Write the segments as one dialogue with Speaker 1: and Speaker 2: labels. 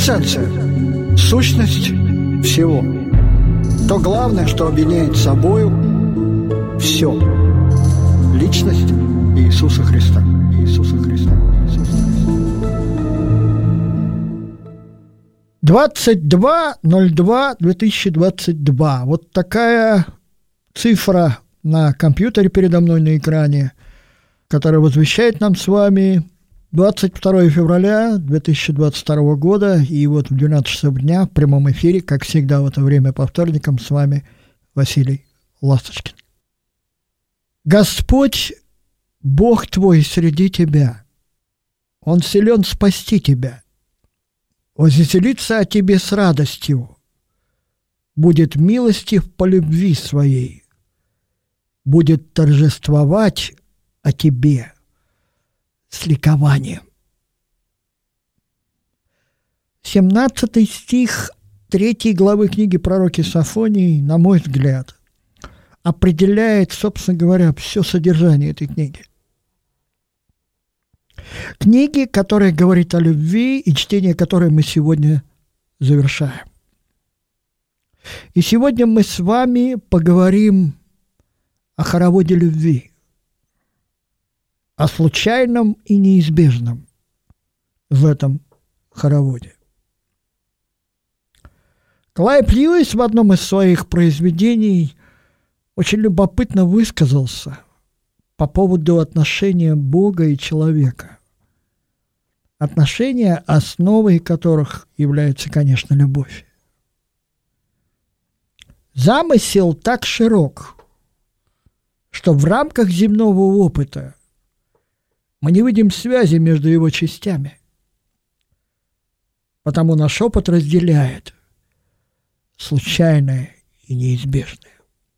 Speaker 1: квинтэссенция, сущность всего. То главное, что объединяет собою все. Личность Иисуса Христа. Иисуса Христа. Иисуса Христа. 22.02.2022. Вот такая цифра на компьютере передо мной на экране, которая возвещает нам с вами 22 февраля 2022 года, и вот в 12 часов дня в прямом эфире, как всегда в это время по вторникам, с вами Василий Ласточкин. Господь, Бог твой среди тебя, Он силен спасти тебя, возвеселится о тебе с радостью, будет милостив по любви своей, будет торжествовать о тебе с ликованием. 17 стих 3 главы книги пророка Софонии, на мой взгляд, определяет, собственно говоря, все содержание этой книги. Книги, которая говорит о любви, и чтение которой мы сегодня завершаем. И сегодня мы с вами поговорим о хороводе любви, о случайном и неизбежном в этом хороводе. Клайв Льюис в одном из своих произведений очень любопытно высказался по поводу отношения Бога и человека. Отношения, основой которых является, конечно, любовь. Замысел так широк, что в рамках земного опыта мы не видим связи между его частями, потому наш опыт разделяет случайное и неизбежное.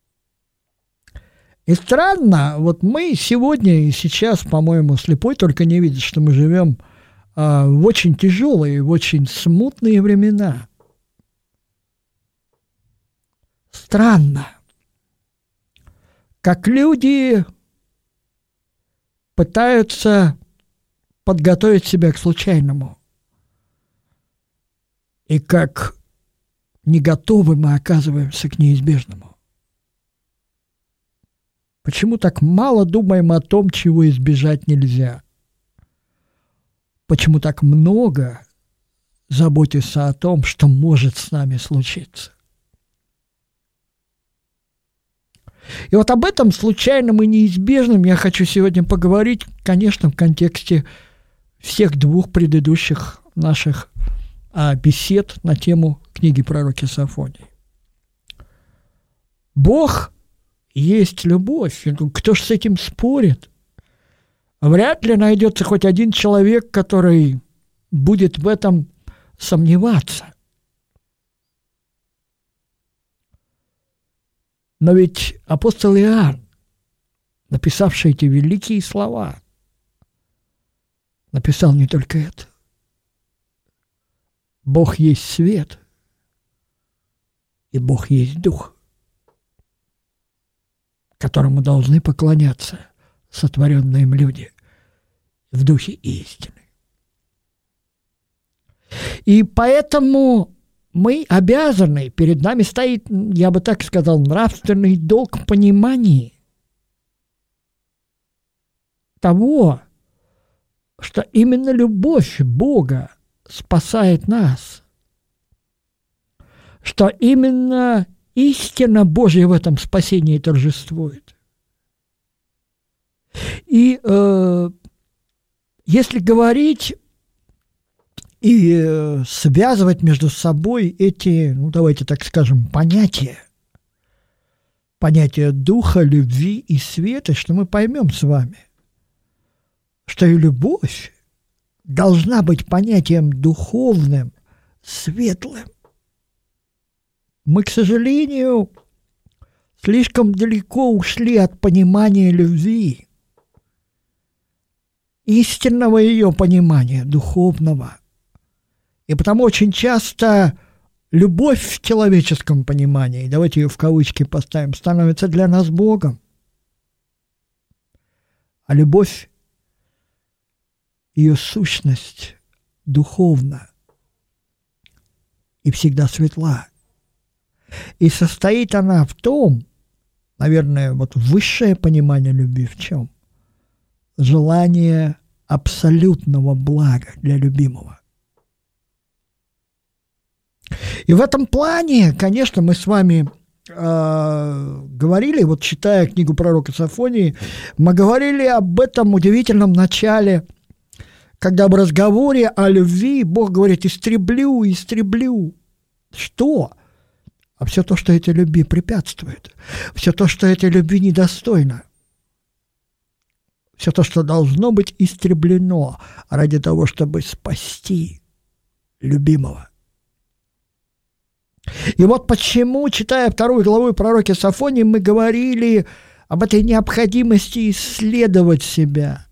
Speaker 1: И странно, вот мы сегодня и сейчас, по-моему, слепой только не видит, что мы живем в очень тяжелые, в очень смутные времена. Странно, как люди пытаются подготовить себя к случайному, и как не готовы мы оказываемся к неизбежному. Почему так мало думаем о том, чего избежать нельзя? Почему так много заботимся о том, что может с нами случиться? И вот об этом случайном и неизбежном я хочу сегодня поговорить, конечно, в контексте всех двух предыдущих наших бесед на тему книги пророка Софонии. Бог есть любовь. Кто ж с этим спорит? Вряд ли найдется хоть один человек, который будет в этом сомневаться. Но ведь апостол Иоанн, написавший эти великие слова, написал не только это. Бог есть свет, и Бог есть Дух, которому должны поклоняться сотворенные им люди в духе и истины. И поэтому мы обязаны, перед нами стоит, я бы так сказал, нравственный долг в понимании того, что именно любовь Бога спасает нас, что именно истина Божья в этом спасении торжествует. И если говорить и связывать между собой эти, давайте так скажем, понятия духа, любви и света, что мы поймем с вами, что и любовь должна быть понятием духовным, светлым. Мы, к сожалению, слишком далеко ушли от понимания любви, истинного ее понимания, духовного. И потому очень часто любовь в человеческом понимании, давайте ее в кавычки поставим, становится для нас Богом. А любовь, ее сущность духовна, и всегда светла. И состоит она в том, наверное, вот высшее понимание любви в чем? Желание абсолютного блага для любимого. И в этом плане, конечно, мы с вами говорили, вот читая книгу пророка Софонии, мы говорили об этом удивительном начале, когда в разговоре о любви Бог говорит: истреблю, истреблю. Что? А все то, что этой любви препятствует, все то, что этой любви недостойно, все то, что должно быть истреблено ради того, чтобы спасти любимого. И вот почему, читая 2 главу пророка Софонии, мы говорили об этой необходимости исследовать себя.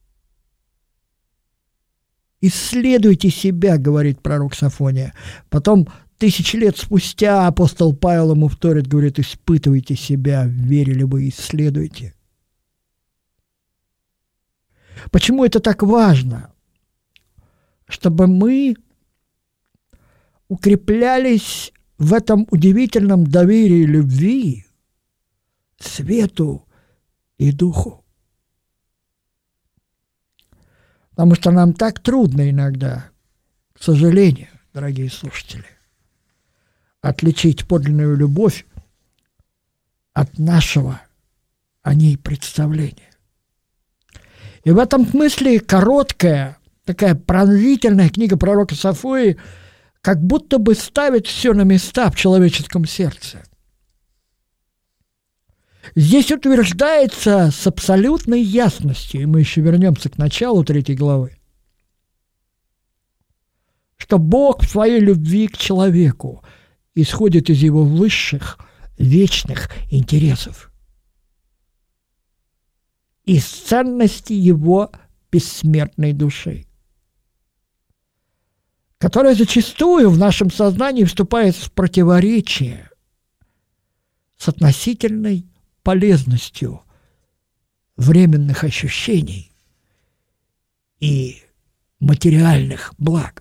Speaker 1: «Исследуйте себя», говорит пророк Софония. Потом 1000 лет спустя апостол Павел ему вторит, говорит: «Испытывайте себя, верили вы, исследуйте». Почему это так важно? Чтобы мы укреплялись в этом удивительном доверии любви, свету и духу. Потому что нам так трудно иногда, к сожалению, дорогие слушатели, отличить подлинную любовь от нашего о ней представления. И в этом смысле короткая, такая пронзительная книга пророка Софонии как будто бы ставит все на места в человеческом сердце. Здесь утверждается с абсолютной ясностью, и мы еще вернемся к началу 3 главы, что Бог в своей любви к человеку исходит из его высших, вечных интересов, из ценности его бессмертной души, которая зачастую в нашем сознании вступает в противоречие с относительной полезностью временных ощущений и материальных благ.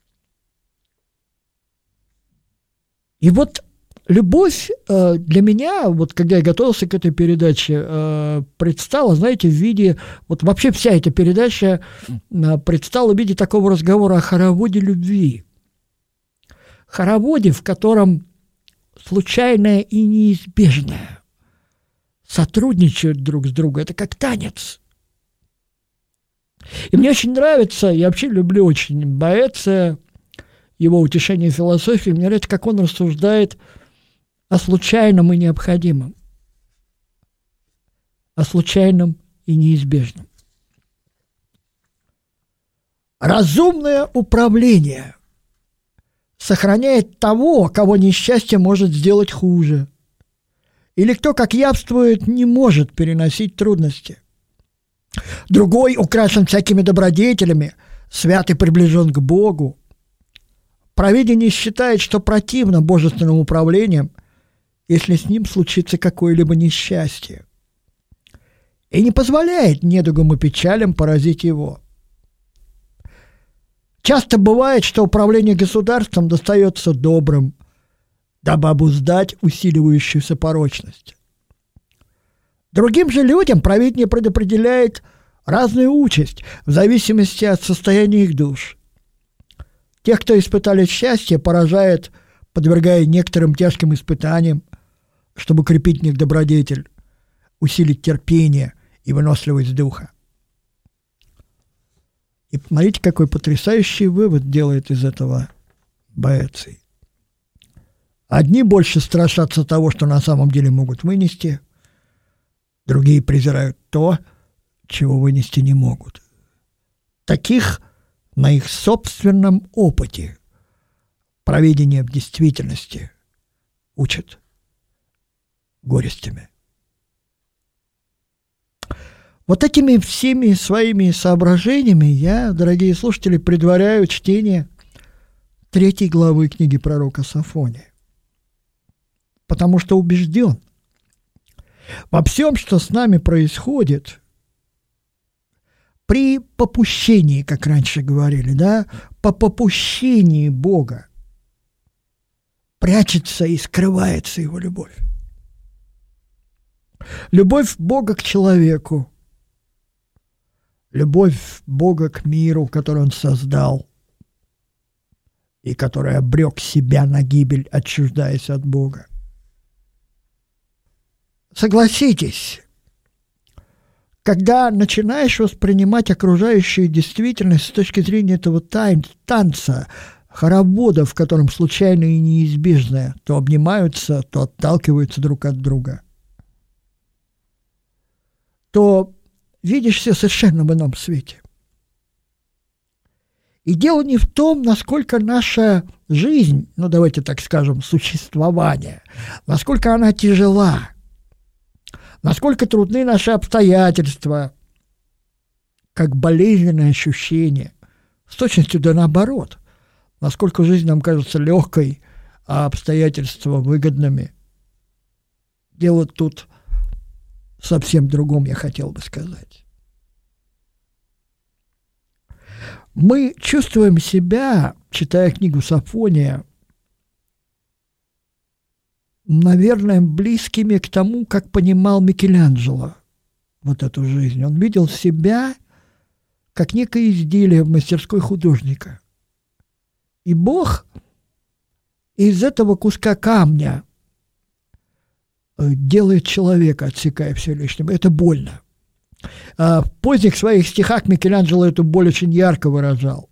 Speaker 1: И вот любовь для меня, вот когда я готовился к этой передаче, предстала, знаете, в виде, вот вообще вся эта передача предстала в виде такого разговора о хороводе любви. Хороводе, в котором случайное и неизбежное сотрудничают друг с другом. Это как танец. И мне очень нравится, я вообще люблю очень Боэция, его «Утешение философии». Мне нравится, как он рассуждает о случайном и необходимом, о случайном и неизбежном. Разумное управление сохраняет того, кого несчастье может сделать хуже, или кто, как явствует, не может переносить трудности. Другой украшен всякими добродетелями, свят и приближен к Богу. Провидение считает, что противно божественным управлением, если с ним случится какое-либо несчастье, и не позволяет недугам и печалям поразить его. Часто бывает, что управление государством достается добрым, дабы обуздать усиливающуюся порочность. Другим же людям провидение предопределяет разную участь в зависимости от состояния их душ. Тех, кто испытали счастье, поражает, подвергая некоторым тяжким испытаниям, чтобы укрепить в них добродетель, усилить терпение и выносливость духа. И смотрите, какой потрясающий вывод делает из этого Боэций. Одни больше страшатся того, что на самом деле могут вынести, другие презирают то, чего вынести не могут. Таких на их собственном опыте провидение в действительности учат горестями. Вот этими всеми своими соображениями я, дорогие слушатели, предваряю чтение 3 главы книги пророка Софонии, потому что убежден, во всем, что с нами происходит, при попущении, как раньше говорили, да, по попущении Бога, прячется и скрывается его любовь. Любовь Бога к человеку, любовь Бога к миру, который Он создал, и который обрек себя на гибель, отчуждаясь от Бога. Согласитесь, когда начинаешь воспринимать окружающую действительность с точки зрения этого танца, хоровода, в котором случайное и неизбежное то обнимаются, то отталкиваются друг от друга, то видишь все совершенно в ином свете. И дело не в том, насколько наша жизнь, ну давайте так скажем, существование, насколько она тяжела, насколько трудны наши обстоятельства, как болезненное ощущение, с точностью да наоборот, насколько жизнь нам кажется легкой, а обстоятельства выгодными. Дело тут совсем другом, я хотел бы сказать. Мы чувствуем себя, читая книгу Софония, наверное, близкими к тому, как понимал Микеланджело вот эту жизнь. Он видел себя как некое изделие в мастерской художника. И Бог из этого куска камня делает человека, отсекая все лишнее. Это больно. В поздних своих стихах Микеланджело эту боль очень ярко выражал.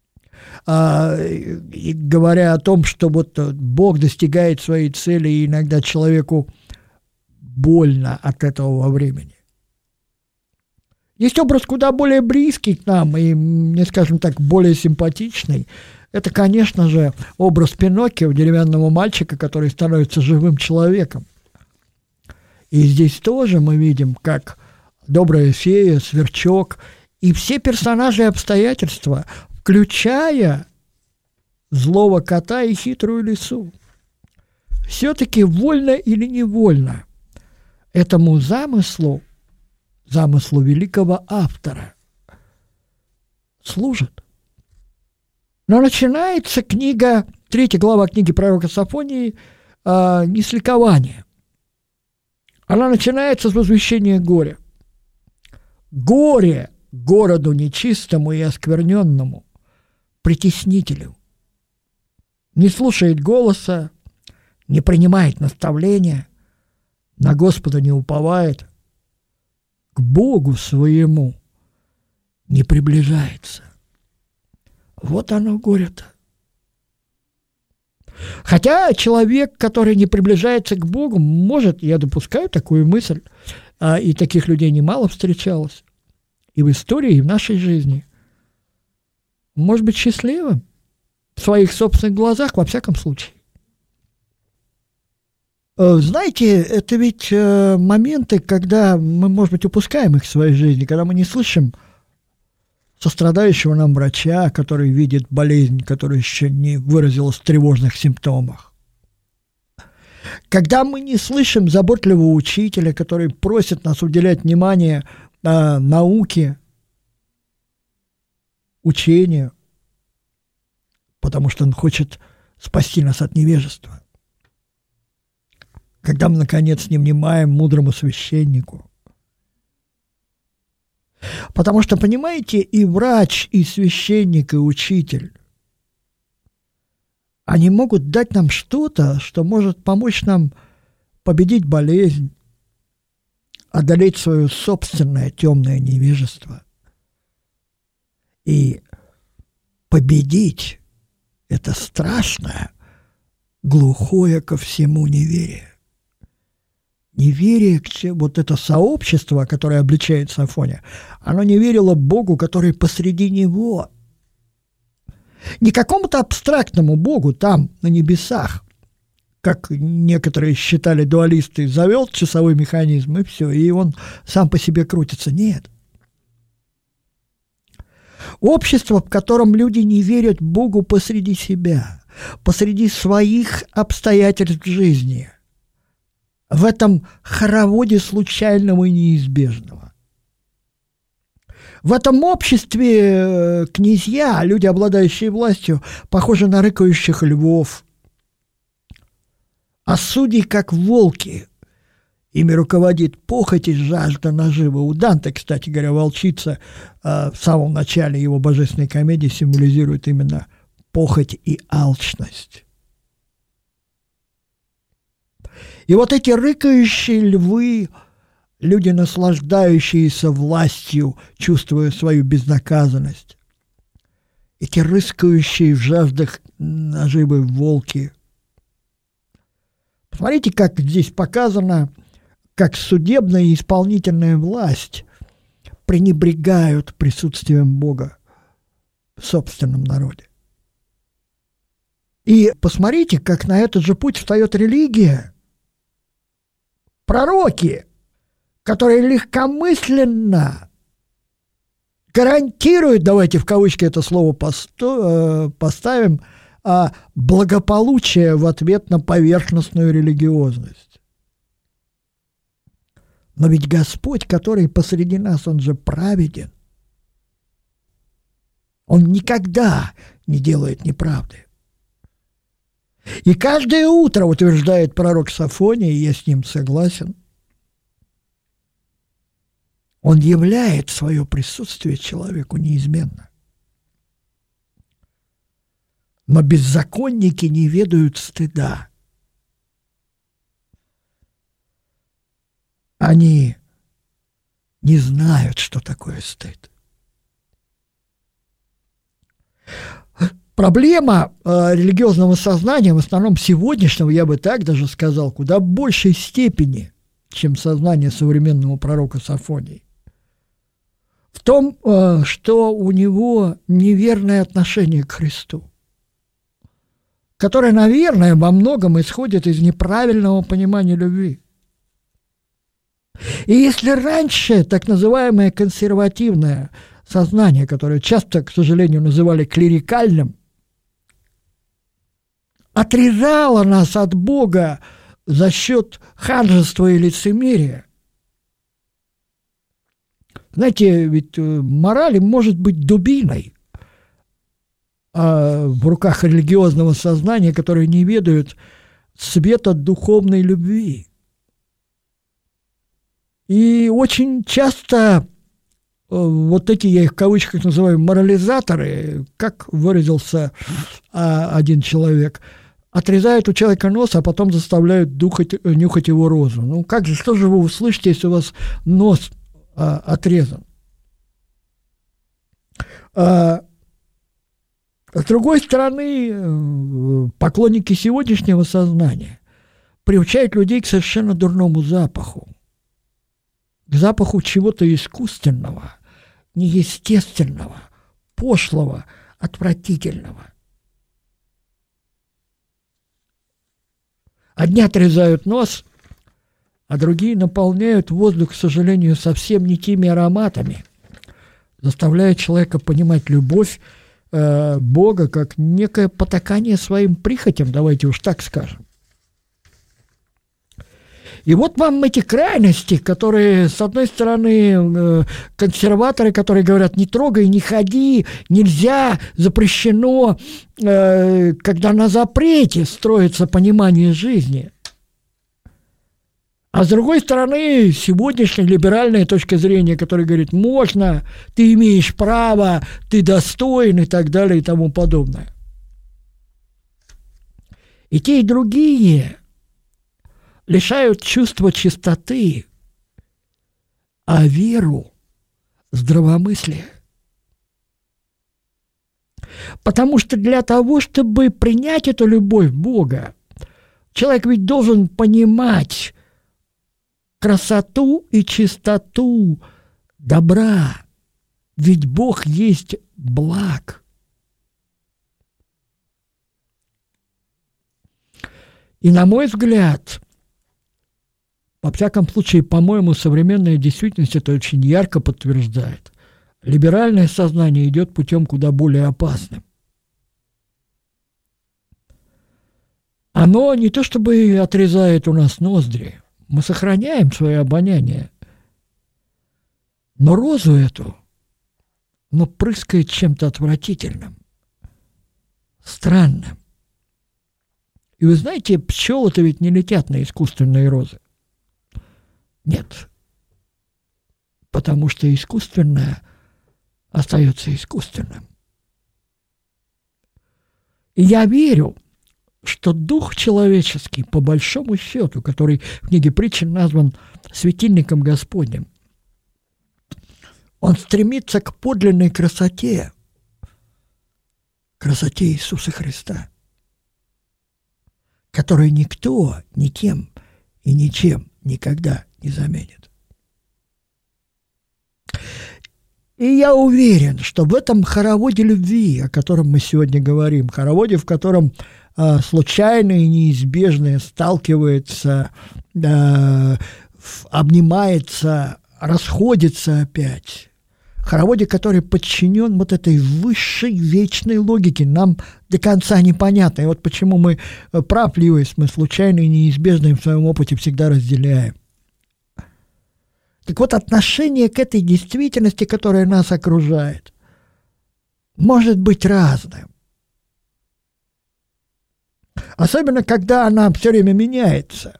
Speaker 1: И говоря о том, что вот Бог достигает своей цели, и иногда человеку больно от этого во времени. Есть образ куда более близкий к нам и, мне скажем так, более симпатичный. Это, конечно же, образ Пиноккио, деревянного мальчика, который становится живым человеком. И здесь тоже мы видим, как добрая фея, сверчок и все персонажи и обстоятельства, включая злого кота и хитрую лису, все-таки вольно или невольно этому замыслу великого автора служат. Но начинается книга, 3 глава книги пророка Софонии не с ликования. Она начинается с возвещения горя. Горе городу нечистому и оскверненному, притеснителю. Не слушает голоса, не принимает наставления, на Господа не уповает, к Богу своему не приближается. Вот оно горе-то. Хотя человек, который не приближается к Богу, может, я допускаю такую мысль, и таких людей немало встречалось, и в истории, и в нашей жизни, может быть счастливым в своих собственных глазах, во всяком случае. Знаете, это ведь моменты, когда мы, может быть, упускаем их в своей жизни, когда мы не слышим сострадающего нам врача, который видит болезнь, которая еще не выразилась в тревожных симптомах. Когда мы не слышим заботливого учителя, который просит нас уделять внимание науке, учению, потому что он хочет спасти нас от невежества. Когда мы, наконец, не внимаем мудрому священнику. Потому что, понимаете, и врач, и священник, и учитель, они могут дать нам что-то, что может помочь нам победить болезнь, одолеть свое собственное темное невежество и победить это страшное, глухое ко всему неверие. Неверие, вот это сообщество, которое обличает Софония, оно не верило Богу, который посреди него. Не какому-то абстрактному Богу там, на небесах, как некоторые считали дуалисты, завел часовой механизм, и все, и он сам по себе крутится. Нет. Общество, в котором люди не верят Богу посреди себя, посреди своих обстоятельств жизни, в этом хороводе случайного и неизбежного. В этом обществе князья, люди, обладающие властью, похожи на рыкающих львов, А судьи, как волки, ими руководит похоть и жажда наживы. У Данте, кстати говоря, волчица в самом начале его божественной комедии символизирует именно похоть и алчность. И вот эти рыкающие львы, люди, наслаждающиеся властью, чувствуя свою безнаказанность, эти рыскающие в жаждах наживы волки. Посмотрите, как здесь показано, как судебная и исполнительная власть пренебрегают присутствием Бога в собственном народе. И посмотрите, как на этот же путь встает религия. Пророки, которые легкомысленно гарантируют, давайте в кавычки это слово поставим, благополучие в ответ на поверхностную религиозность. Но ведь Господь, который посреди нас, Он же праведен. Он никогда не делает неправды. И каждое утро, утверждает пророк Софоний, и я с ним согласен, он являет свое присутствие человеку неизменно. Но беззаконники не ведают стыда. Они не знают, что такое стыд. Проблема религиозного сознания, в основном сегодняшнего, я бы так даже сказал, куда в большей степени, чем сознание современного пророка Софонии, в том, что у него неверное отношение к Христу, которое, наверное, во многом исходит из неправильного понимания любви. И если раньше так называемое консервативное сознание, которое часто, к сожалению, называли клерикальным, отрезало нас от Бога за счет ханжества и лицемерия. Знаете, ведь мораль может быть дубиной в руках религиозного сознания, которое не ведают света духовной любви. И очень часто вот эти, я их в кавычках называю, морализаторы, как выразился один человек, отрезают у человека нос, а потом заставляют нюхать его розу. Ну как же, что же вы услышите, если у вас нос отрезан? С другой стороны, поклонники сегодняшнего сознания приучают людей к совершенно дурному запаху. К запаху чего-то искусственного, неестественного, пошлого, отвратительного. Одни отрезают нос, а другие наполняют воздух, к сожалению, совсем не теми ароматами, заставляя человека понимать любовь Бога как некое потакание своим прихотям, давайте уж так скажем. И вот вам эти крайности, которые, с одной стороны, консерваторы, которые говорят, не трогай, не ходи, нельзя, запрещено, когда на запрете строится понимание жизни. А с другой стороны, сегодняшняя либеральная точка зрения, которая говорит, можно, ты имеешь право, ты достоин и так далее и тому подобное. И те, и другие лишают чувства чистоты, а веру здравомыслия. Потому что для того, чтобы принять эту любовь Бога, человек ведь должен понимать красоту и чистоту добра, ведь Бог есть благ. И, на мой взгляд, во всяком случае, по-моему, современная действительность это очень ярко подтверждает. Либеральное сознание идет путем куда более опасным. Оно не то чтобы отрезает у нас ноздри, мы сохраняем свое обоняние, но розу эту, но прыскает чем-то отвратительным, странным. И вы знаете, пчелы-то ведь не летят на искусственные розы. Нет. Потому что искусственное остается искусственным. И я верю, что дух человеческий, по большому счету, который в книге притчи назван светильником Господним, он стремится к подлинной красоте Иисуса Христа, которую никто, никем и ничем никогда не заменит. И я уверен, что в этом хороводе любви, о котором мы сегодня говорим, хороводе, в котором случайное и неизбежное сталкивается, обнимается, расходится опять, хороводе, который подчинен вот этой высшей вечной логике, нам до конца непонятно. И вот почему мы, прав Льюис, мы случайное и неизбежное в своем опыте всегда разделяем. Так вот, отношение к этой действительности, которая нас окружает, может быть разным. Особенно, когда она все время меняется.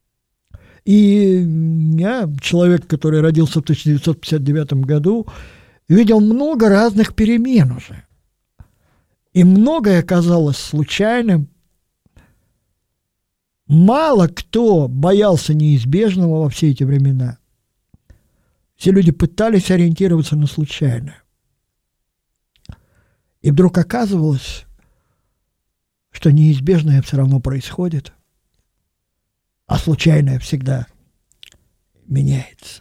Speaker 1: И я, человек, который родился в 1959 году, видел много разных перемен уже. И многое оказалось случайным. Мало кто боялся неизбежного во все эти времена. Все люди пытались ориентироваться на случайное. И вдруг оказывалось, что неизбежное все равно происходит, а случайное всегда меняется.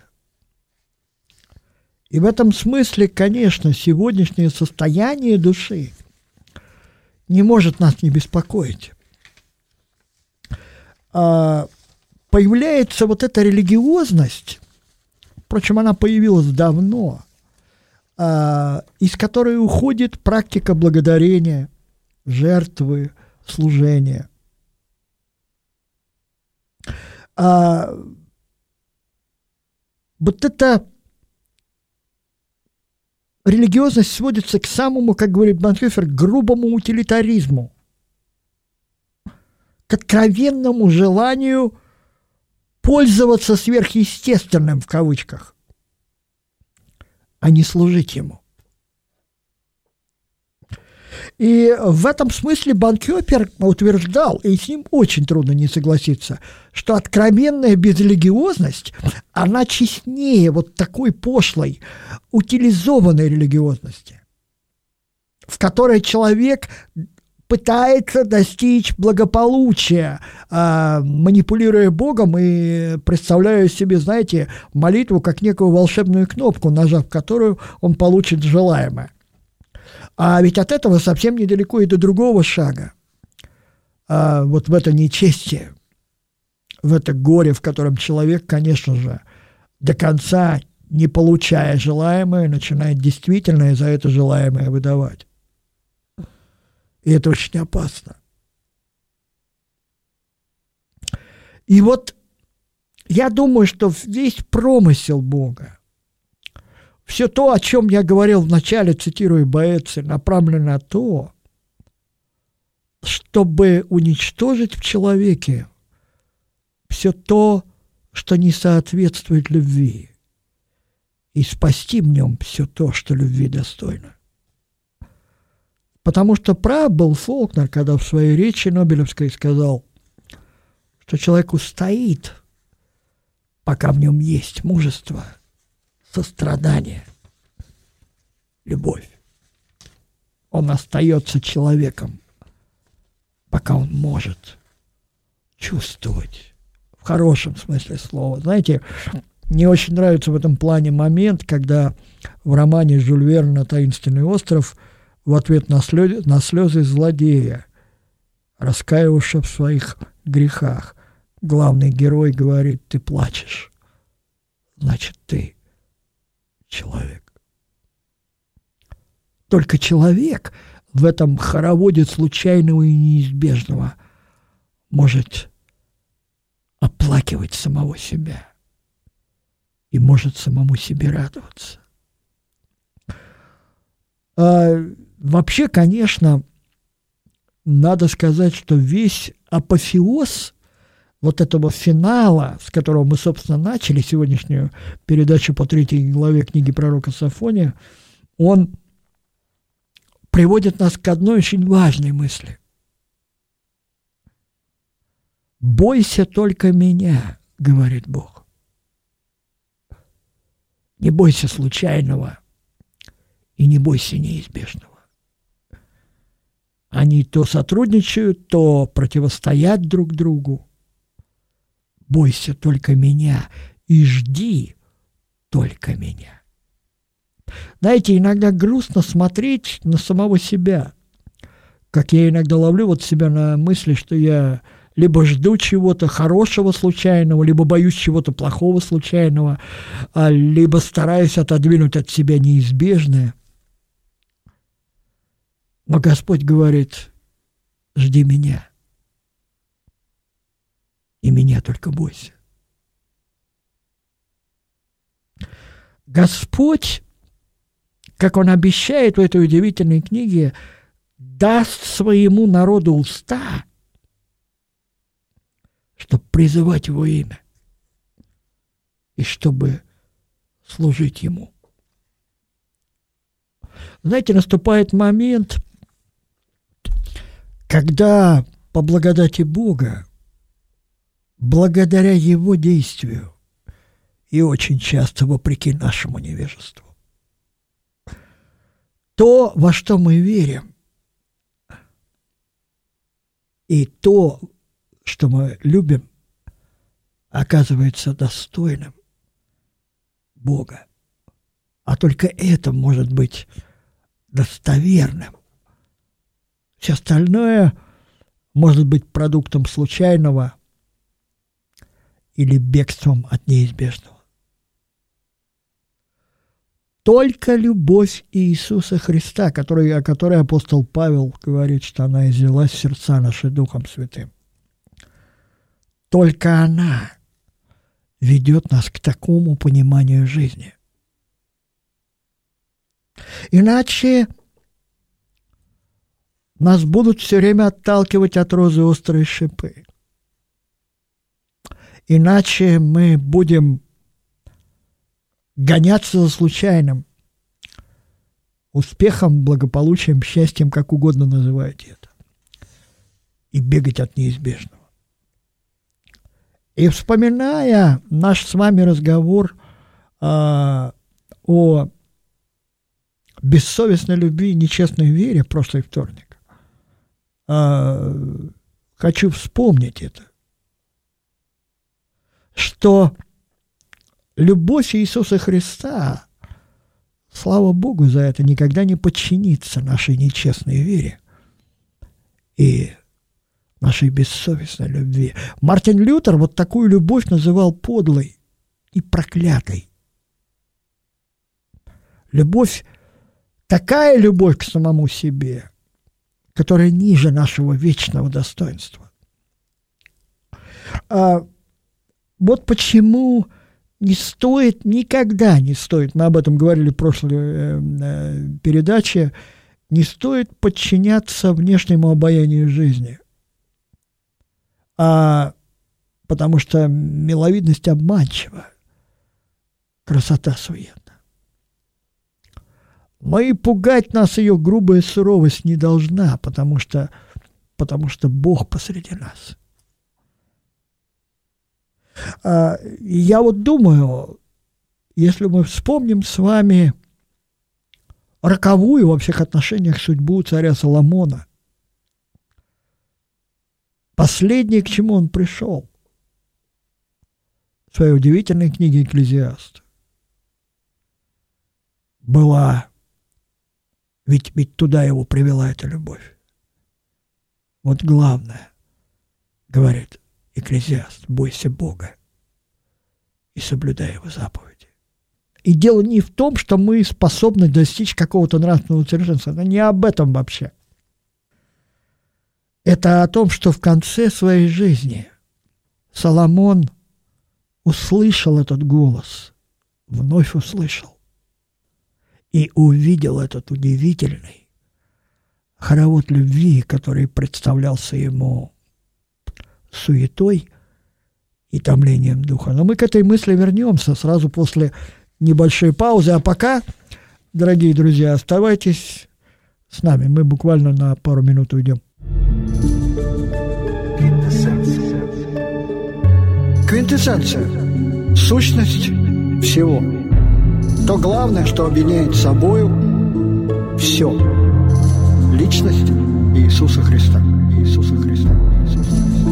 Speaker 1: И в этом смысле, конечно, сегодняшнее состояние души не может нас не беспокоить. Появляется вот эта религиозность, впрочем, она появилась давно, из которой уходит практика благодарения, жертвы, служения. Вот эта религиозность сводится к самому, как говорит Бонхофер, грубому утилитаризму, к откровенному желанию пользоваться сверхъестественным, в кавычках, а не служить ему. И в этом смысле Бонхофер утверждал, и с ним очень трудно не согласиться, что откровенная безрелигиозность, она честнее вот такой пошлой, утилизованной религиозности, в которой человек пытается достичь благополучия, манипулируя Богом и представляя себе, знаете, молитву как некую волшебную кнопку, нажав которую он получит желаемое. А ведь от этого совсем недалеко и до другого шага. Вот в это нечестие, в это горе, в котором человек, конечно же, до конца, не получая желаемое, начинает действительно за это желаемое выдавать. И это очень опасно. И вот я думаю, что весь промысел Бога, все то, о чем я говорил в начале, цитируя Боэци, направлено на то, чтобы уничтожить в человеке все то, что не соответствует любви, и спасти в нем все то, что любви достойно. Потому что прав был Фолкнер, когда в своей речи Нобелевской сказал, что человек устоит, пока в нем есть мужество, сострадание, любовь. Он остается человеком, пока он может чувствовать, в хорошем смысле слова. Знаете, мне очень нравится в этом плане момент, когда в романе Жюль Верна «Таинственный остров» в ответ на слезы злодея, раскаявшегося в своих грехах, главный герой говорит: «Ты плачешь, значит, ты человек». Только человек в этом хороводе случайного и неизбежного может оплакивать самого себя и может самому себе радоваться. Вообще, конечно, надо сказать, что весь апофеоз вот этого финала, с которого мы, собственно, начали сегодняшнюю передачу по 3 главе книги пророка Софония, он приводит нас к одной очень важной мысли. «Бойся только меня», — говорит Бог. Не бойся случайного и не бойся неизбежного. Они то сотрудничают, то противостоят друг другу. Бойся только меня и жди только меня. Знаете, иногда грустно смотреть на самого себя. Как я иногда ловлю вот себя на мысли, что я либо жду чего-то хорошего случайного, либо боюсь чего-то плохого случайного, либо стараюсь отодвинуть от себя неизбежное. Но Господь говорит: жди меня, и меня только бойся. Господь, как Он обещает в этой удивительной книге, даст своему народу уста, чтобы призывать Его имя и чтобы служить Ему. Знаете, наступает момент, когда по благодати Бога, благодаря Его действию и очень часто вопреки нашему невежеству, то, во что мы верим, и то, что мы любим, оказывается достойным Бога. А только это может быть достоверным. Все остальное может быть продуктом случайного или бегством от неизбежного. Только любовь Иисуса Христа, о которой апостол Павел говорит, что она излилась в сердца наши Духом Святым, только она ведет нас к такому пониманию жизни. Иначе нас будут все время отталкивать от розы острые шипы. Иначе мы будем гоняться за случайным успехом, благополучием, счастьем, как угодно называйте это, и бегать от неизбежного. И вспоминая наш с вами разговор о бессовестной любви и нечестной вере в прошлый вторник, хочу вспомнить это, что любовь Иисуса Христа, слава Богу за это, никогда не подчинится нашей нечестной вере и нашей бессовестной любви. Мартин Лютер вот такую любовь называл подлой и проклятой. Любовь, такая любовь к самому себе, которая ниже нашего вечного достоинства. Вот почему никогда не стоит, мы об этом говорили в прошлой передаче, не стоит подчиняться внешнему обаянию жизни. Потому что миловидность обманчива, красота суетна. Но и пугать нас ее грубая суровость не должна, потому что Бог посреди нас. Я вот думаю, если мы вспомним с вами роковую во всех отношениях судьбу царя Соломона, последнее, к чему он пришел в своей удивительной книге «Экклезиаст», была, ведь туда его привела эта любовь. Вот главное, говорит Экклезиаст: бойся Бога и соблюдай Его заповеди. И дело не в том, что мы способны достичь какого-то нравственного совершенства. Это не об этом вообще. Это о том, что в конце своей жизни Соломон услышал этот голос, вновь услышал, и увидел этот удивительный хоровод любви, который представлялся ему суетой и томлением духа. Но мы к этой мысли вернемся сразу после небольшой паузы. А пока, дорогие друзья, оставайтесь с нами. Мы буквально на пару минут уйдем. Квинтэссенция. Сущность всего. То главное, что объединяет собою все. Личность Иисуса Христа. Иисуса Христа. Иисуса Христа.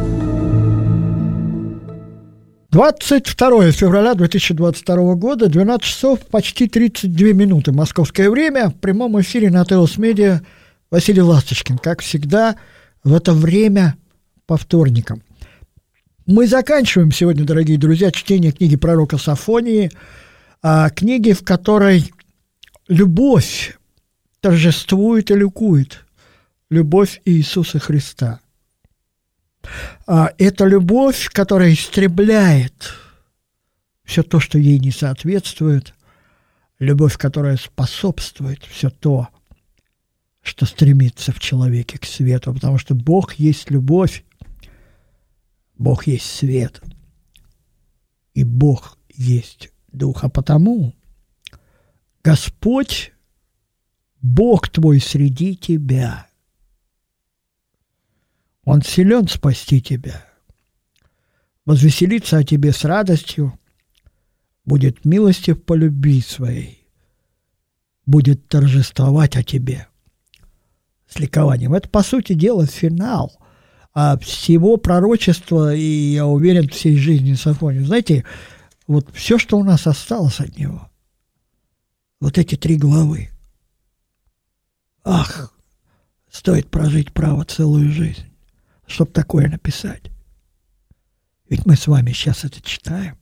Speaker 1: 22 февраля 2022 года, 12 часов почти 32 минуты. Московское время. В прямом эфире на Теос Медиа Василий Ласточкин. Как всегда, в это время по вторникам. Мы заканчиваем сегодня, дорогие друзья, чтение книги пророка Софонии, книги, в которой любовь торжествует и ликует. Любовь Иисуса Христа. Это любовь, которая истребляет все то, что ей не соответствует. Любовь, которая способствует все то, что стремится в человеке к свету. Потому что Бог есть любовь, Бог есть свет, и Бог есть Дух. А потому Господь, Бог твой среди тебя. Он силен спасти тебя, возвеселиться о тебе с радостью, будет милостив по любви своей, будет торжествовать о тебе с ликованием. Это, по сути дела, финал всего пророчества и, я уверен, всей жизни Софонии. Знаете, вот все, что у нас осталось от него, вот эти 3 главы, стоит прожить право целую жизнь, чтобы такое написать. Ведь мы с вами сейчас это читаем.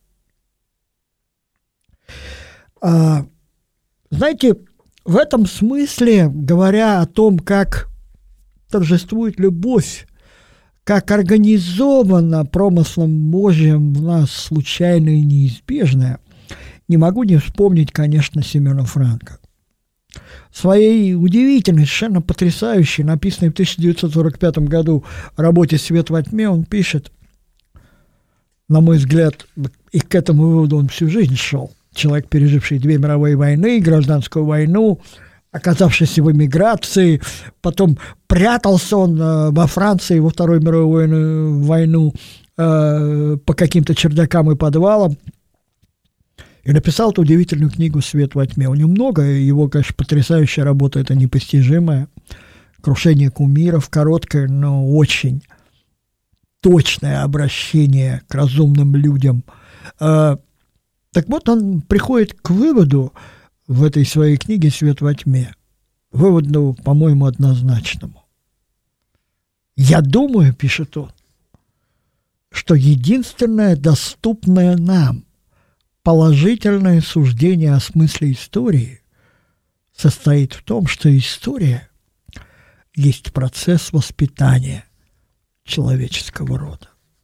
Speaker 1: Знаете, в этом смысле, говоря о том, как торжествует любовь, как организовано промыслом Божьим в нас случайное и неизбежное, не могу не вспомнить, конечно, Семена Франка. Своей удивительной, совершенно потрясающей, написанной в 1945 году работе «Свет во тьме», он пишет, на мой взгляд, и к этому выводу он всю жизнь шел. Человек, переживший 2 мировые войны, гражданскую войну, оказавшийся в эмиграции, потом прятался он во Франции во Вторую мировую войну по каким-то чердакам и подвалам, и написал эту удивительную книгу «Свет во тьме». У него много, его, конечно, потрясающая работа, это непостижимое. «Крушение кумиров», короткое, но очень точное обращение к разумным людям. Так вот, он приходит к выводу в этой своей книге «Свет во тьме», выводу, по-моему, однозначному. «Я думаю, — пишет он, — что единственное доступное нам положительное суждение о смысле истории состоит в том, что история есть процесс воспитания человеческого рода».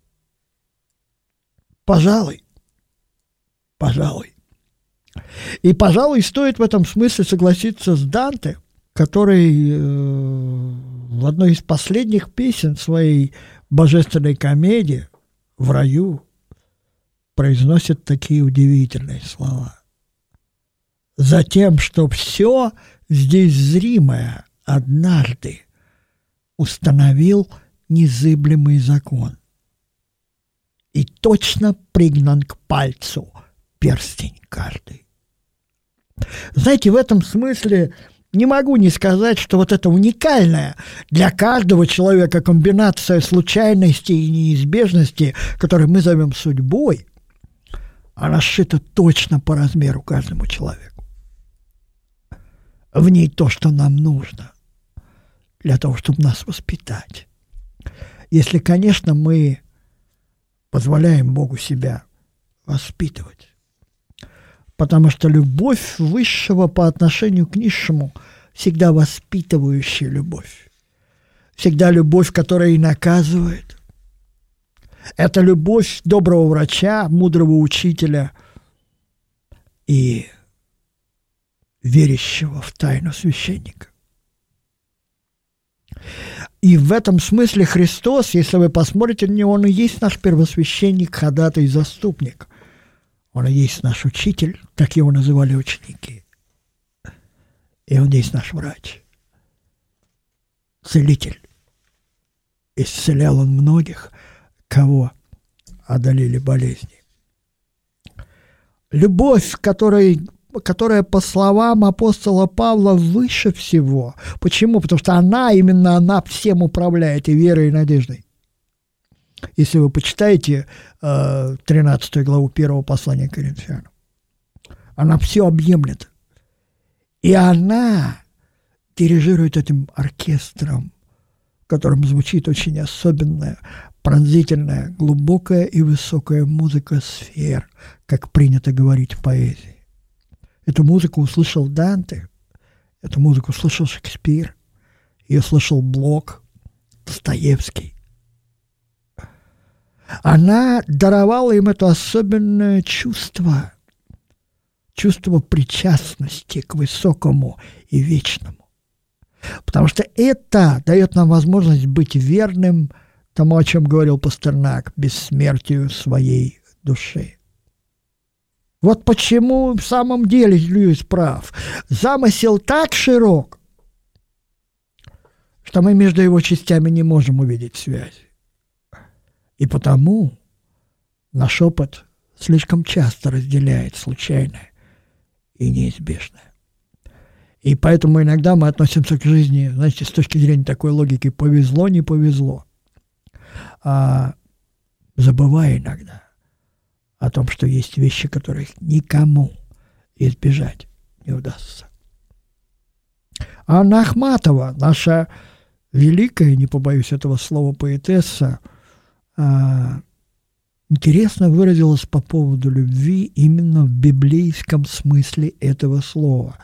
Speaker 1: Пожалуй. И, пожалуй, стоит в этом смысле согласиться с Данте, который в одной из последних песен своей божественной комедии «В раю» произносит такие удивительные слова. «Затем, что все здесь зримое однажды установил незыблемый закон и точно пригнан к пальцу перстень каждый». Знаете, в этом смысле не могу не сказать, что вот эта уникальная для каждого человека комбинация случайностей и неизбежностей, которую мы зовем судьбой, она сшита точно по размеру каждому человеку. В ней то, что нам нужно для того, чтобы нас воспитать. Если, конечно, мы позволяем Богу себя воспитывать. Потому что любовь высшего по отношению к низшему всегда воспитывающая любовь. Всегда любовь, которая и наказывает. Это любовь доброго врача, мудрого учителя и верящего в тайну священника. И в этом смысле Христос, если вы посмотрите на него, он и есть наш первосвященник, ходатай, заступник. Он и есть наш учитель, так его называли ученики. И он есть наш врач, целитель. Исцелял он многих, кого одолели болезни. Любовь, которая, по словам апостола Павла, выше всего. Почему? Потому что именно она всем управляет, и верой, и надеждой. Если вы почитаете 13 главу 1 послания к Коринфянам, она все объемлет. И она дирижирует этим оркестром, в котором звучит очень особенная, пронзительная, глубокая и высокая музыка сфер, как принято говорить в поэзии. Эту музыку услышал Данте, эту музыку услышал Шекспир, ее слышал Блок, Достоевский. Она даровала им это особенное чувство причастности к высокому и вечному. Потому что это дает нам возможность быть верным тому, о чем говорил Пастернак, бессмертию своей души. Вот почему в самом деле Льюис прав. Замысел так широк, что мы между его частями не можем увидеть связи. И потому наш опыт слишком часто разделяет случайное и неизбежное. И поэтому иногда мы относимся к жизни, знаете, с точки зрения такой логики повезло, не повезло. Забывая иногда о том, что есть вещи, которых никому избежать не удастся. Анна Ахматова, наша великая, не побоюсь этого слова, поэтесса, интересно выразилась по поводу любви именно в библейском смысле этого слова.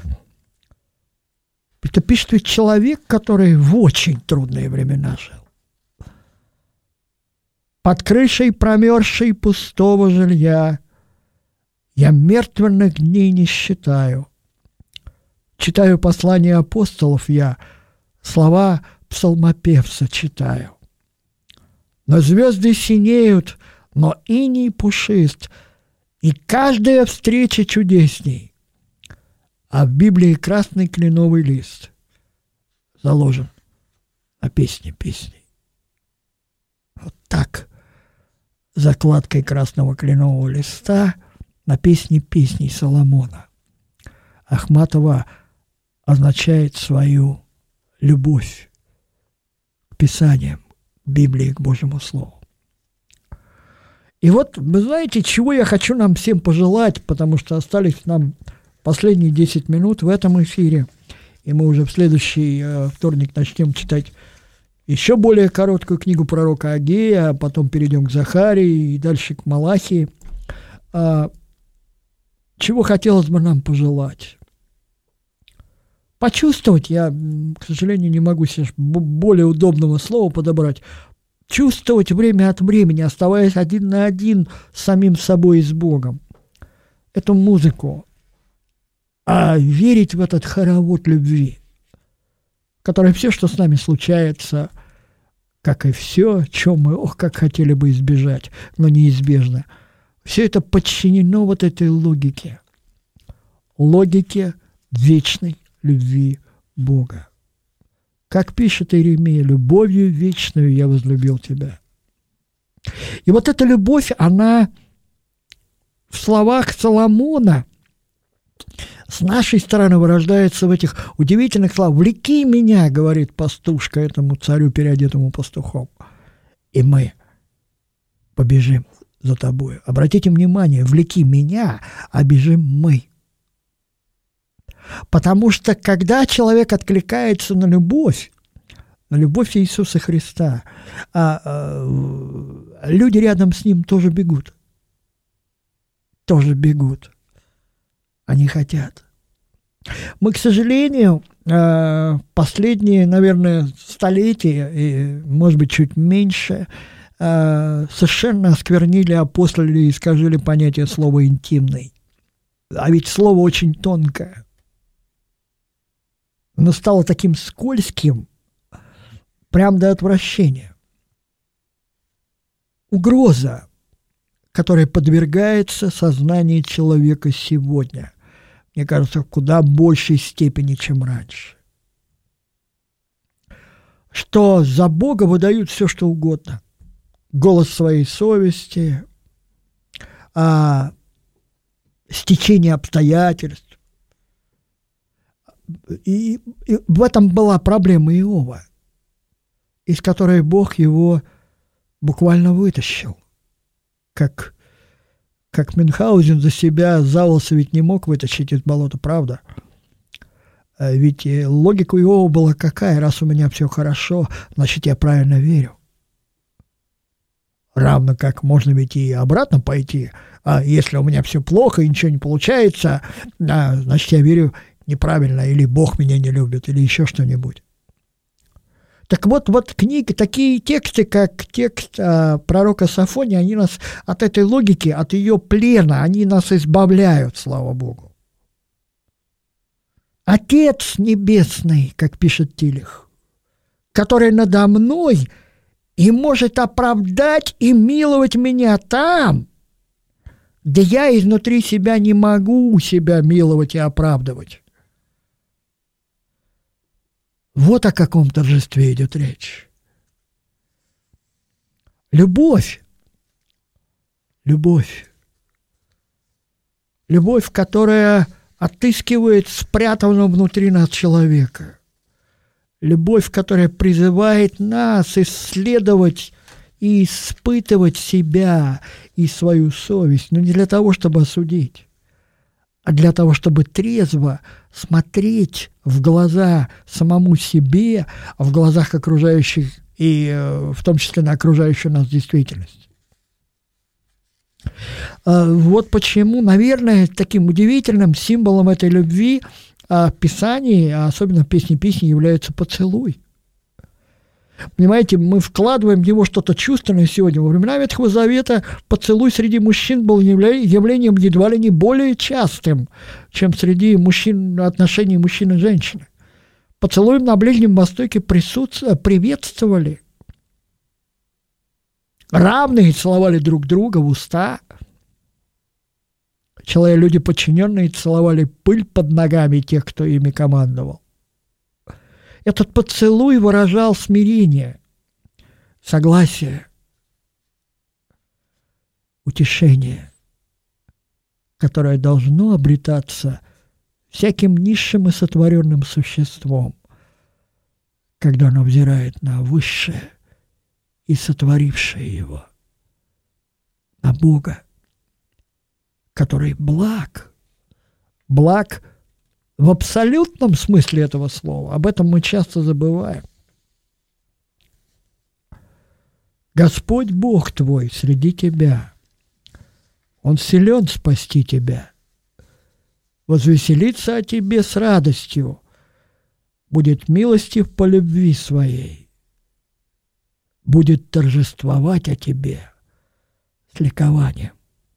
Speaker 1: Это пишет ведь человек, который в очень трудные времена жил. Под крышей промерзшей пустого жилья я мертвенных дней не считаю. Читаю послания апостолов я, слова псалмопевца читаю. Но звезды синеют, но иней пушист, и каждая встреча чудесней. А в Библии красный кленовый лист заложен на песне песней. Вот так, закладкой красного кленового листа на песне песней Соломона Ахматова означает свою любовь к Писаниям, к Библии, к Божьему Слову. И вот, вы знаете, чего я хочу нам всем пожелать, потому что остались нам последние 10 минут в этом эфире, и мы уже в следующий вторник начнем читать еще более короткую книгу пророка Агея, а потом перейдем к Захарии и дальше к Малахии. Чего хотелось бы нам пожелать? Почувствовать, я, к сожалению, не могу себе более удобного слова подобрать, чувствовать время от времени, оставаясь один на один с самим собой и с Богом, эту музыку, а верить в этот хоровод любви, который все, что с нами случается, как и все, чем мы, как хотели бы избежать, но неизбежно, все это подчинено вот этой логике вечной любви Бога. Как пишет Иеремия, любовью вечную я возлюбил тебя. И вот эта любовь, она в словах Соломона с нашей стороны вырождается в этих удивительных словах. «Влеки меня», — говорит пастушка этому царю, переодетому пастухом, «и мы побежим за тобою». Обратите внимание, «влеки меня», а бежим мы. Потому что когда человек откликается на любовь Иисуса Христа, люди рядом с ним тоже бегут. Они хотят. Мы, к сожалению, последние, наверное, столетия, и, может быть, чуть меньше, совершенно осквернили, опослили и искажили понятие слова «интимный». А ведь слово очень тонкое. Оно стало таким скользким, прям до отвращения. Угроза, которой подвергается сознание человека сегодня, мне кажется, в куда большей степени, чем раньше. Что за Бога выдают все, что угодно. Голос своей совести, стечение обстоятельств. И в этом была проблема Иова, из которой Бог его буквально вытащил. Как Мюнхгаузен за себя за волосы ведь не мог вытащить из болота, правда? Ведь логика Иова была какая? Раз у меня все хорошо, значит, я правильно верю. Равно как можно ведь и обратно пойти. А если у меня все плохо и ничего не получается, значит, я верю неправильно, или Бог меня не любит, или еще что-нибудь. Так вот книги, такие тексты, как текст пророка Софонии, они нас от этой логики, от ее плена, они нас избавляют, слава Богу. Отец Небесный, как пишет Тилих, который надо мной и может оправдать и миловать меня там, где я изнутри себя не могу себя миловать и оправдывать. Вот о каком торжестве идет речь. Любовь, которая отыскивает спрятанного внутри нас человека. Любовь, которая призывает нас исследовать и испытывать себя и свою совесть, но не для того, чтобы осудить, а для того, чтобы трезво смотреть в глаза самому себе, в глазах окружающих и в том числе на окружающую нас действительность. Вот почему, наверное, таким удивительным символом этой любви в Писании, а особенно в «Песне песней», является поцелуй. Понимаете, мы вкладываем в него что-то чувственное сегодня. Во времена Ветхого Завета поцелуй среди мужчин был явлением едва ли не более частым, чем среди отношений мужчин и женщин. Поцелуем на Ближнем Востоке приветствовали. Равные целовали друг друга в уста. Люди подчиненные целовали пыль под ногами тех, кто ими командовал. Этот поцелуй выражал смирение, согласие, утешение, которое должно обретаться всяким низшим и сотворенным существом, когда оно взирает на высшее и сотворившее его, на Бога, который благ в абсолютном смысле этого слова. Об этом мы часто забываем. Господь Бог твой среди тебя. Он силен спасти тебя. Возвеселится о тебе с радостью. Будет милостив по любви своей. Будет торжествовать о тебе с ликованием.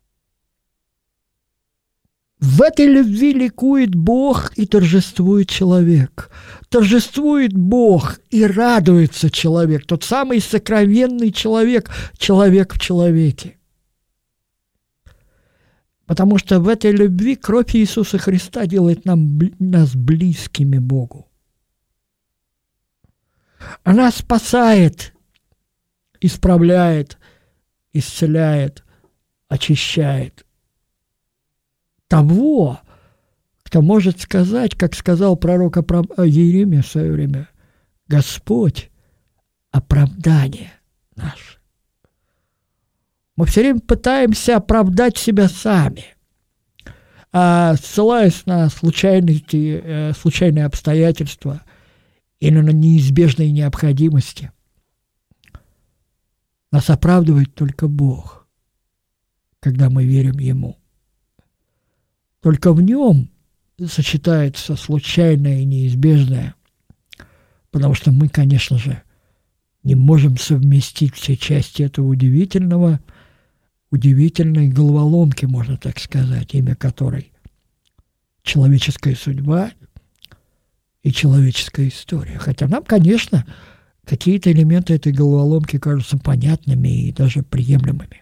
Speaker 1: В этой любви ликует Бог и торжествует человек. Торжествует Бог и радуется человек. Тот самый сокровенный человек, человек в человеке. Потому что в этой любви кровь Иисуса Христа делает нас близкими Богу. Она спасает, исправляет, исцеляет, очищает. Того, кто может сказать, как сказал пророк Иеремия в свое время: Господь – оправдание наше. Мы все время пытаемся оправдать себя сами, ссылаясь на случайные обстоятельства или на неизбежные необходимости. Нас оправдывает только Бог, когда мы верим Ему. Только в Нем сочетается случайное и неизбежное, потому что мы, конечно же, не можем совместить все части этого удивительной головоломки, можно так сказать, имя которой человеческая судьба и человеческая история. Хотя нам, конечно, какие-то элементы этой головоломки кажутся понятными и даже приемлемыми.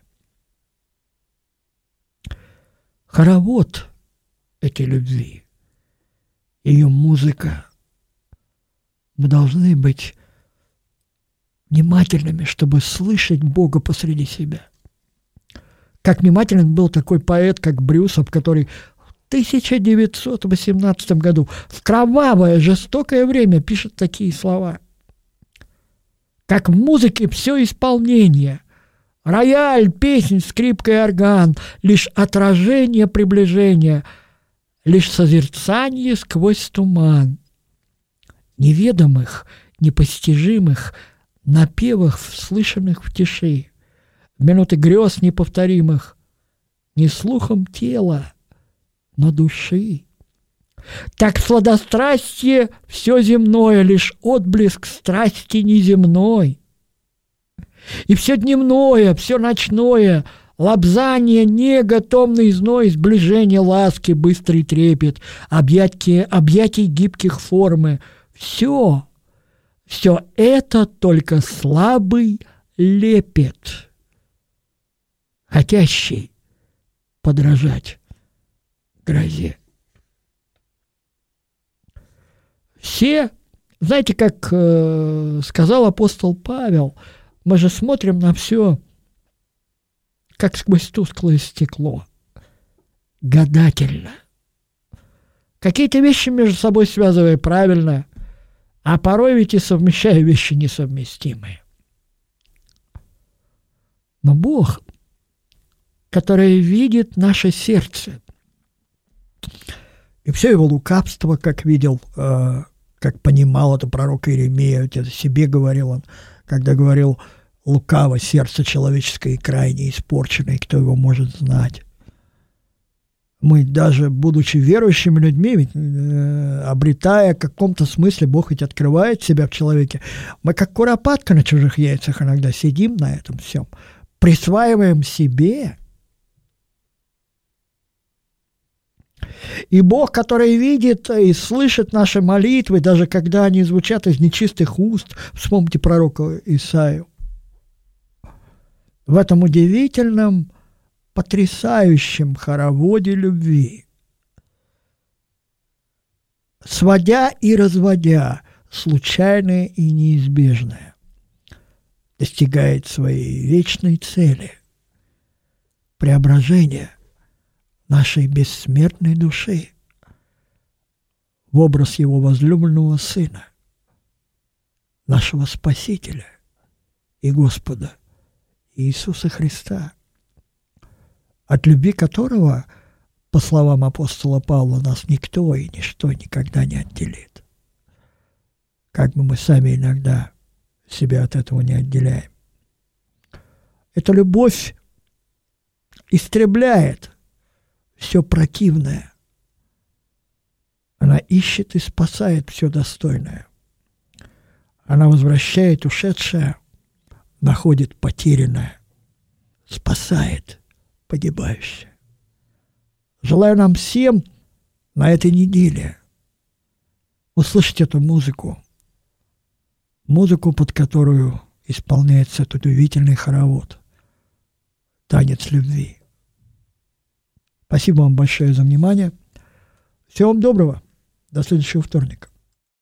Speaker 1: Хоровод этой любви, ее музыка. Мы должны быть внимательными, чтобы слышать Бога посреди себя. Как внимателен был такой поэт, как Брюсов, который в 1918 году в кровавое, жестокое время пишет такие слова. Как в музыке все исполнение, рояль, песнь, скрипка и орган, лишь отражение приближения, лишь созерцание сквозь туман. Неведомых, непостижимых, напевах, слышанных в тиши, в минуты грез неповторимых, не слухом тела, но души. Так сладострастие все земное, лишь отблеск страсти неземной. И все дневное, все ночное, лобзание, нега, томный зной, сближение ласки, быстрый трепет, объятий гибких формы, все это только слабый лепет, хотящий подражать грозе. Все, знаете, как сказал апостол Павел, мы же смотрим на все, как сквозь тусклое стекло, гадательно. Какие-то вещи между собой связывая правильно, а порой ведь и совмещая вещи несовместимые. Но Бог, который видит наше сердце, и все его лукавство, как видел, как понимал это пророк Иеремия, это себе говорил он, когда говорил: лукаво сердце человеческое и крайне испорченное, кто его может знать. Мы даже, будучи верующими людьми, ведь, обретая в каком-то смысле, Бог ведь открывает себя в человеке, мы как куропатка на чужих яйцах иногда сидим на этом всем, присваиваем себе. И Бог, который видит и слышит наши молитвы, даже когда они звучат из нечистых уст, вспомните пророка Исаию, в этом удивительном, потрясающем хороводе любви, сводя и разводя случайное и неизбежное, достигает своей вечной цели – преображения нашей бессмертной души в образ Его возлюбленного Сына, нашего Спасителя и Господа Иисуса Христа, от любви которого, по словам апостола Павла, нас никто и ничто никогда не отделит. Как бы мы сами иногда себя от этого не отделяем. Эта любовь истребляет все противное. Она ищет и спасает все достойное. Она возвращает ушедшее, находит потерянное, спасает погибающее. Желаю нам всем на этой неделе услышать эту музыку, под которую исполняется этот удивительный хоровод, танец любви. Спасибо вам большое за внимание. Всего вам доброго. До следующего вторника.